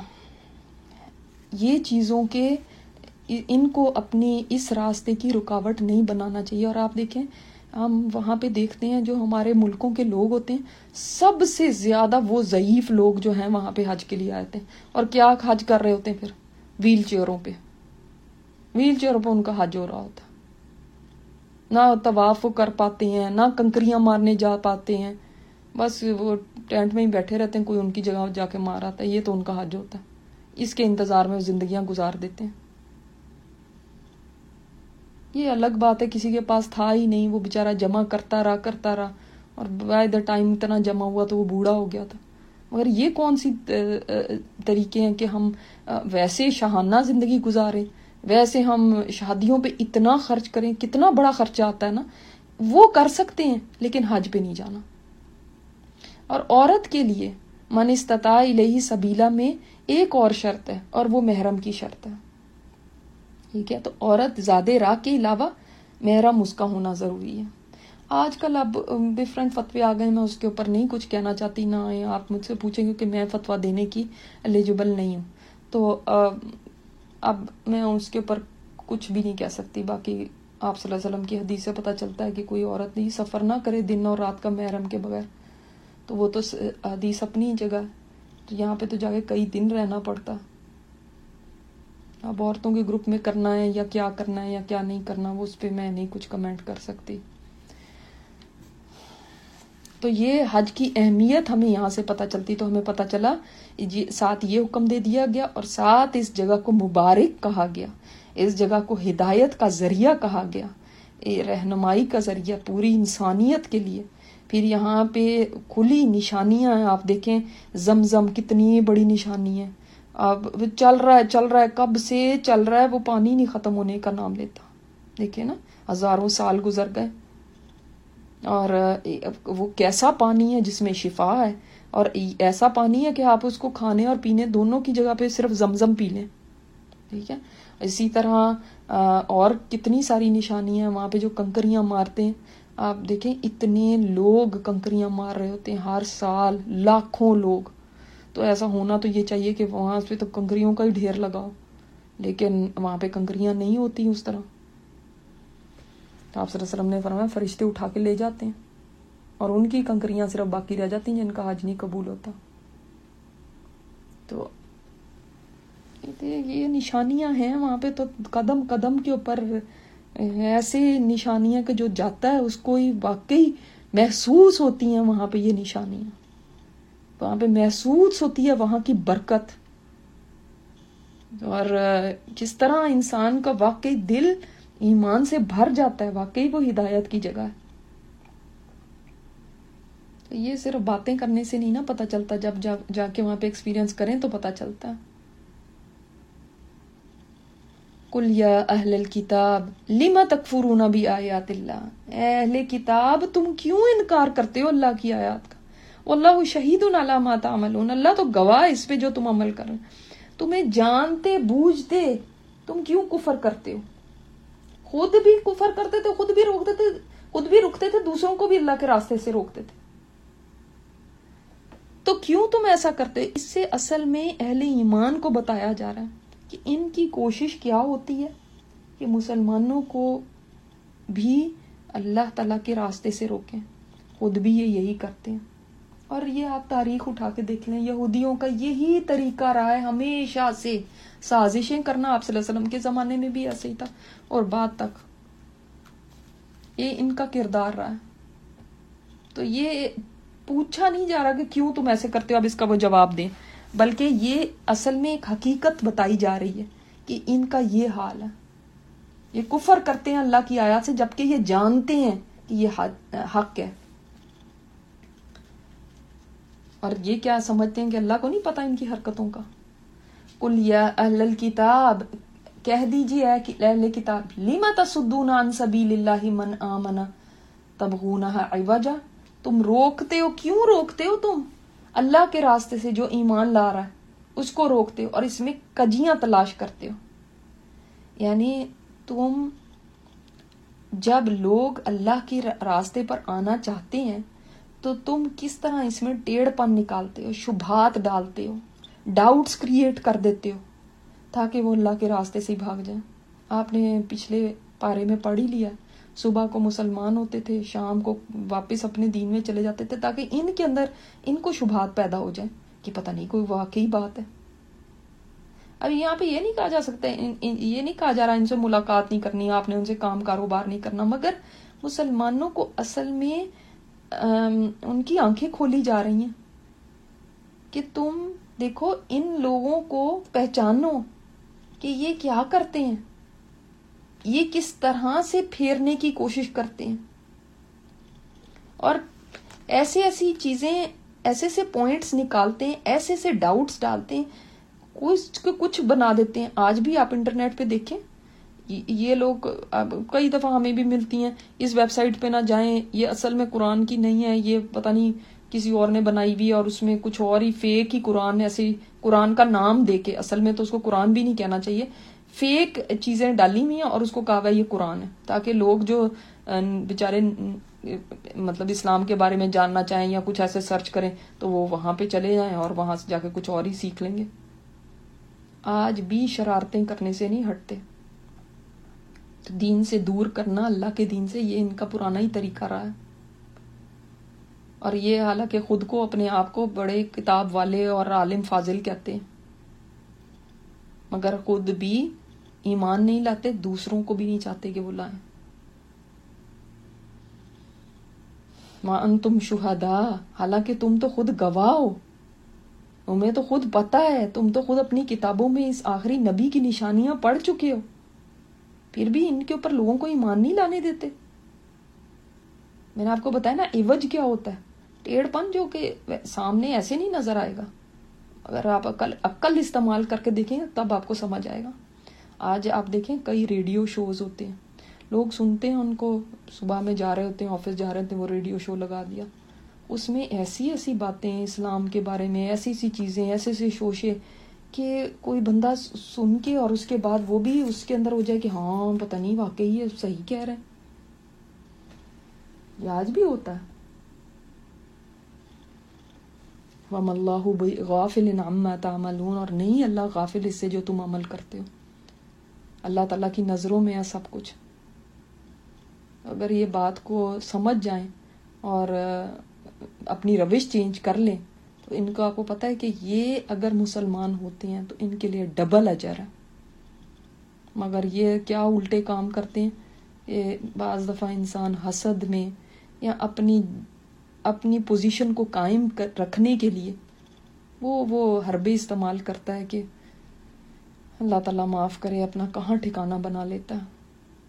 یہ چیزوں کے ان کو اپنی اس راستے کی رکاوٹ نہیں بنانا چاہیے. اور آپ دیکھیں ہم وہاں پہ دیکھتے ہیں جو ہمارے ملکوں کے لوگ ہوتے ہیں، سب سے زیادہ وہ ضعیف لوگ جو ہیں وہاں پہ حج کے لیے آتے ہیں. اور کیا حج کر رہے ہوتے ہیں پھر؟ ویل چیئروں پہ، ویل چیئروں پہ ان کا حج ہو رہا ہوتا. نہ طواف کر پاتے ہیں، نہ کنکریاں مارنے جا پاتے ہیں، بس وہ ٹینٹ میں ہی بیٹھے رہتے ہیں، کوئی ان کی جگہ جا کے مار آتا ہے. یہ تو ان کا حج ہوتا ہے، اس کے انتظار میں زندگیاں گزار دیتے ہیں. یہ الگ بات ہے کسی کے پاس تھا ہی نہیں، وہ بیچارہ جمع کرتا رہا کرتا رہا اور بائی دا ٹائم اتنا جمع ہوا تو وہ بوڑھا ہو گیا تھا. مگر یہ کون سی طریقے ہیں کہ ہم ویسے شاہانہ زندگی گزاریں، ویسے ہم شادیوں پہ اتنا خرچ کریں، کتنا بڑا خرچہ آتا ہے نا. وہ کر سکتے ہیں لیکن حج پہ نہیں جانا. اور عورت کے لیے من استطاع الیہ سبیلا میں ایک اور شرط ہے، اور وہ محرم کی شرط ہے. ٹھیک ہے، تو عورت زیادہ راہ کے علاوہ محرم اس کا ہونا ضروری ہے. آج کل اب ڈفرینٹ فتوے آ گئے، میں اس کے اوپر نہیں کچھ کہنا چاہتی، نہ آپ مجھ سے پوچھیں گے کہ میں فتویٰ دینے کی ایلیجبل نہیں ہوں، تو اب میں اس کے اوپر کچھ بھی نہیں کہہ سکتی. باقی آپ صلی اللہ علیہ وسلم کی حدیث سے پتہ چلتا ہے کہ کوئی عورت نہیں سفر نہ کرے دن اور رات کا محرم کے بغیر، تو وہ تو حدیث اپنی جگہ ہے. تو یہاں پہ تو جا کے کئی دن رہنا پڑتا. اب عورتوں کے گروپ میں کرنا ہے یا کیا کرنا ہے یا کیا نہیں کرنا، وہ اس پہ میں نہیں کچھ کمنٹ کر سکتی. تو یہ حج کی اہمیت ہمیں یہاں سے پتہ چلتی. تو ہمیں پتہ چلا ساتھ یہ حکم دے دیا گیا، اور ساتھ اس جگہ کو مبارک کہا گیا، اس جگہ کو ہدایت کا ذریعہ کہا گیا، رہنمائی کا ذریعہ پوری انسانیت کے لیے. پھر یہاں پہ کھلی نشانیاں ہیں، آپ دیکھیں زمزم کتنی بڑی نشانی ہے. اب چل رہا ہے چل رہا ہے کب سے چل رہا ہے، وہ پانی نہیں ختم ہونے کا نام لیتا. دیکھیں نا، ہزاروں سال گزر گئے، اور وہ کیسا پانی ہے جس میں شفا ہے، اور ایسا پانی ہے کہ آپ اس کو کھانے اور پینے دونوں کی جگہ پہ صرف زمزم پی لیں. ٹھیک ہے، اسی طرح اور کتنی ساری نشانیاں ہیں وہاں پہ جو کنکریاں مارتے ہیں. آپ دیکھیں اتنے لوگ کنکریاں مار رہے ہوتے ہیں ہر سال، لاکھوں لوگ. تو ایسا ہونا تو یہ چاہیے کہ وہاں پہ تو کنکریوں کا ہی ڈھیر لگاؤ، لیکن وہاں پہ کنکریاں نہیں ہوتی اس طرح. تو آپ صلی اللہ علیہ وسلم نے فرمایا فرشتے اٹھا کے لے جاتے ہیں، اور ان کی کنکریاں صرف باقی رہ جاتی ہیں جن کا حج نہیں قبول ہوتا. تو یہ نشانیاں ہیں وہاں پہ، تو قدم قدم کے اوپر ایسے نشانیاں کہ جو جاتا ہے اس کو ہی واقعی محسوس ہوتی ہیں. وہاں پہ یہ نشانیاں وہاں پہ محسوس ہوتی ہے وہاں کی برکت، اور کس طرح انسان کا واقعی دل ایمان سے بھر جاتا ہے. واقعی وہ ہدایت کی جگہ ہے. تو یہ صرف باتیں کرنے سے نہیں نا پتہ چلتا، جب جا, جا کے وہاں پہ ایکسپیرینس کریں تو پتہ چلتا ہے. قُلْ يَا أَهْلَ الْكِتَابِ لِمَ تَكْفُرُونَ بِآيَاتِ اللَّهِ، اے اہل کتاب تم کیوں انکار کرتے ہو اللہ کی آیات کا. وَاللَّهُ شَهِيدٌ عَلَى مَا تَعْمَلُونَ، اللہ تو گواہ اس پہ جو تم عمل کر رہے ہیں. تمہیں جانتے بوجھتے تم کیوں کفر کرتے ہو؟ خود بھی کفر کرتے تھے، خود بھی روکتے تھے، خود بھی رکتے تھے، دوسروں کو بھی اللہ کے راستے سے روکتے تھے. تو کیوں تم ایسا کرتے؟ اس سے اصل میں اہل ایمان کو بتایا جا رہا ہے کہ ان کی کوشش کیا ہوتی ہے کہ مسلمانوں کو بھی اللہ تعالیٰ کے راستے سے روکیں. خود بھی یہ یہی کرتے ہیں. اور یہ آپ تاریخ اٹھا کے دیکھ لیں، یہودیوں کا یہی طریقہ رہا ہے ہمیشہ سے، سازشیں کرنا. آپ صلی اللہ علیہ وسلم کے زمانے میں بھی ایسے ہی تھا، اور بعد تک یہ ان کا کردار رہا ہے. تو یہ پوچھا نہیں جا رہا کہ کیوں تم ایسے کرتے ہو، اب اس کا وہ جواب دیں، بلکہ یہ اصل میں ایک حقیقت بتائی جا رہی ہے کہ ان کا یہ حال ہے. یہ کفر کرتے ہیں اللہ کی آیات سے جبکہ یہ جانتے ہیں کہ یہ حق ہے. اور یہ کیا سمجھتے ہیں کہ اللہ کو نہیں پتا ان کی حرکتوں کا. قُلْ يَا أَهْلَ الْكِتَابِ، کہہ دیجیے اے اہل کتاب لم تصدون عن سبیل اللہ من آمن تبغونہا عوجا، تم روکتے ہو، کیوں روکتے ہو تم اللہ کے راستے سے جو ایمان لا رہا ہے اس کو روکتے ہو اور اس میں کجیاں تلاش کرتے ہو. یعنی تم جب لوگ اللہ کے راستے پر آنا چاہتے ہیں تو تم کس طرح اس میں ٹیڑھ پن نکالتے ہو، شبہات ڈالتے ہو، ڈاؤٹس کریٹ کر دیتے ہو تاکہ وہ اللہ کے راستے سے ہی بھاگ جائیں. آپ نے پچھلے پارے میں پڑھ ہی لیا، صبح کو مسلمان ہوتے تھے، شام کو واپس اپنے دین میں چلے جاتے تھے تاکہ ان کے اندر ان کو شبہات پیدا ہو جائیں کہ پتہ نہیں کوئی واقعی بات ہے. اب یہاں پہ یہ نہیں کہا جا سکتا، یہ نہیں کہا جا رہا ان سے ملاقات نہیں کرنی، آپ نے ان سے کام کاروبار نہیں کرنا، مگر مسلمانوں کو اصل میں ان کی آنکھیں کھولی جا رہی ہیں کہ تم دیکھو ان لوگوں کو پہچانو کہ یہ کیا کرتے ہیں، یہ کس طرح سے پھیرنے کی کوشش کرتے ہیں، اور ایسے ایسی چیزیں، ایسے ایسے پوائنٹس نکالتے ہیں، ایسے ایسے ڈاؤٹس ڈالتے ہیں، کچھ کچھ بنا دیتے ہیں. آج بھی آپ انٹرنیٹ پہ دیکھیں یہ لوگ کئی دفعہ ہمیں بھی ملتی ہیں، اس ویب سائٹ پہ نہ جائیں، یہ اصل میں قرآن کی نہیں ہے، یہ پتہ نہیں کسی اور نے بنائی ہوئی اور اس میں کچھ اور ہی فیک ہی قرآن، ایسے قرآن کا نام دے کے، اصل میں تو اس کو قرآن بھی نہیں کہنا چاہیے، فیک چیزیں ڈالی ہوئی ہیں اور اس کو کہا ہوا یہ قرآن ہے، تاکہ لوگ جو بیچارے مطلب اسلام کے بارے میں جاننا چاہیں یا کچھ ایسے سرچ کریں تو وہ وہاں پہ چلے جائیں اور وہاں سے جا کے کچھ اور ہی سیکھ لیں گے. آج بھی شرارتیں کرنے سے نہیں ہٹتے. تو دین سے دور کرنا، اللہ کے دین سے، یہ ان کا پرانا ہی طریقہ رہا ہے. اور یہ حالانکہ خود کو اپنے آپ کو بڑے کتاب والے اور عالم فاضل کہتے ہیں، مگر خود بھی ایمان نہیں لاتے، دوسروں کو بھی نہیں چاہتے کہ وہ لائیں. وَأَنْتُمْ انتم شہداء، حالانکہ تم تو خود گواہ ہو، تمہیں تو خود پتا ہے، تم تو خود اپنی کتابوں میں اس آخری نبی کی نشانیاں پڑھ چکے ہو، پھر بھی ان کے اوپر لوگوں کو ایمان نہیں لانے دیتے. میں نے آپ کو بتایا نا عوج کیا ہوتا ہے، ٹیڑھ پن جو کہ سامنے ایسے نہیں نظر آئے گا، اگر آپ عقل عقل استعمال کر کے دیکھیں تب آپ کو سمجھ آئے گا. آج آپ دیکھیں کئی ریڈیو شوز ہوتے ہیں، لوگ سنتے ہیں ان کو، صبح میں جا رہے ہوتے ہیں، آفس جا رہے ہوتے ہیں، وہ ریڈیو شو لگا دیا، اس میں ایسی ایسی باتیں اسلام کے بارے میں، ایسی ایسی چیزیں، ایسے ایسے شوشے کہ کوئی بندہ سن کے اور اس کے بعد وہ بھی اس کے اندر ہو جائے کہ ہاں پتہ نہیں واقعی یہ صحیح کہہ رہے ہیں. یہ آج بھی ہوتا ہے. وَمَا اللَّهُ بِغَافِلٍ عَمَّا تَعْمَلُونَ، اور نہیں اللہ غافل اس سے جو تم عمل کرتے ہو. اللہ تعالیٰ کی نظروں میں ہے سب کچھ. اگر یہ بات کو سمجھ جائیں اور اپنی روش چینج کر لیں تو ان کو آپ کو پتہ ہے کہ یہ اگر مسلمان ہوتے ہیں تو ان کے لیے ڈبل اجر ہے. مگر یہ کیا الٹے کام کرتے ہیں، یہ بعض دفعہ انسان حسد میں یا اپنی اپنی پوزیشن کو قائم رکھنے کے لیے وہ وہ حربے استعمال کرتا ہے کہ اللہ تعالیٰ معاف کرے، اپنا کہاں ٹھکانہ بنا لیتا ہے.